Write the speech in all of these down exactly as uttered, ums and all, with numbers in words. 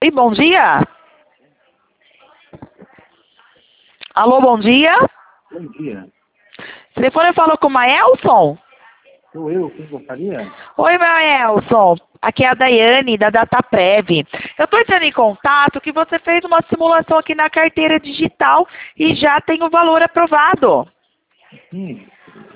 Oi, bom dia. Alô, bom dia. Bom dia. O telefone falou com o Maelson? Sou eu, quem gostaria? Oi, Maelson. Aqui é a Daiane, da DataPrev. Eu estou entrando em contato que você fez uma simulação aqui na carteira digital e já tem o valor aprovado, Sim.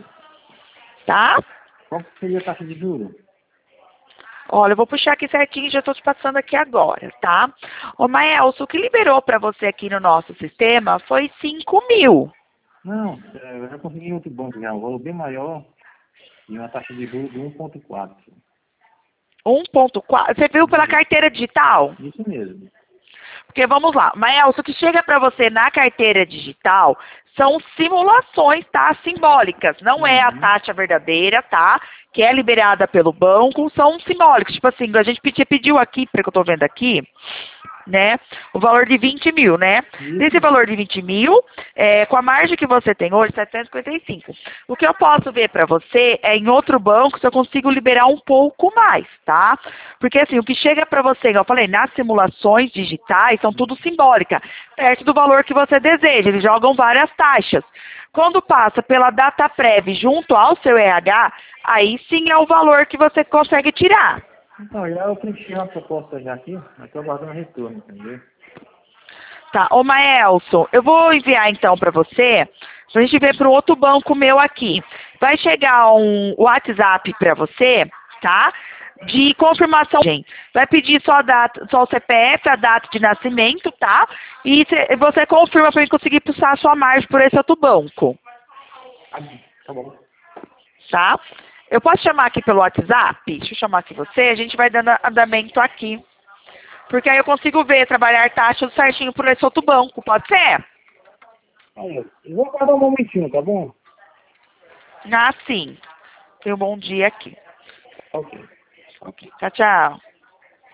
tá? Qual que seria a taxa de juros? Olha, eu vou puxar aqui certinho, já estou te passando aqui agora, tá? Ô, Maelson, o que liberou para você aqui no nosso sistema foi cinco mil. Não, é, eu já consegui em outro banco já, um valor bem maior e uma taxa de juros de um vírgula quatro. um ponto quatro. Você viu pela carteira digital? Isso mesmo. Porque vamos lá, Maelson, o que chega para você na carteira digital são simulações, tá? Simbólicas. Não é a Uhum. taxa verdadeira, tá? Que é liberada pelo banco, são simbólicas. Tipo assim, a gente pedi- pediu aqui, porque eu tô vendo aqui, né? O valor de vinte mil, né? Isso. Desse valor de vinte mil, é, com a margem que você tem hoje, setecentos e cinquenta e cinco. O que eu posso ver para você é em outro banco se eu consigo liberar um pouco mais, tá? Porque assim, o que chega para você, igual eu falei, nas simulações digitais, são tudo simbólica, perto do valor que você deseja. Eles jogam várias taxas. Quando passa pela DataPrev junto ao seu R H, aí sim é o valor que você consegue tirar. Então, já eu preenchi uma proposta já aqui, mas estou aguardando retorno, entendeu? Tá, ô Maelson, eu vou enviar então para você, pra gente ver para um outro banco meu aqui. Vai chegar um WhatsApp para você, tá? De confirmação. Gente. Vai pedir só a data, só o C P F, a data de nascimento, tá? E cê- você confirma para eu conseguir puxar a sua margem por esse outro banco, Ah, tá bom. tá? Eu posso chamar aqui pelo WhatsApp? Deixa eu chamar aqui você, a gente vai dando andamento aqui. Porque aí eu consigo ver, trabalhar taxas certinho por esse outro banco, pode ser? Aí, eu vou aguardar um momentinho, tá bom? Ah, sim. Tenha um bom dia aqui. Ok. Ok. Tchau, tchau.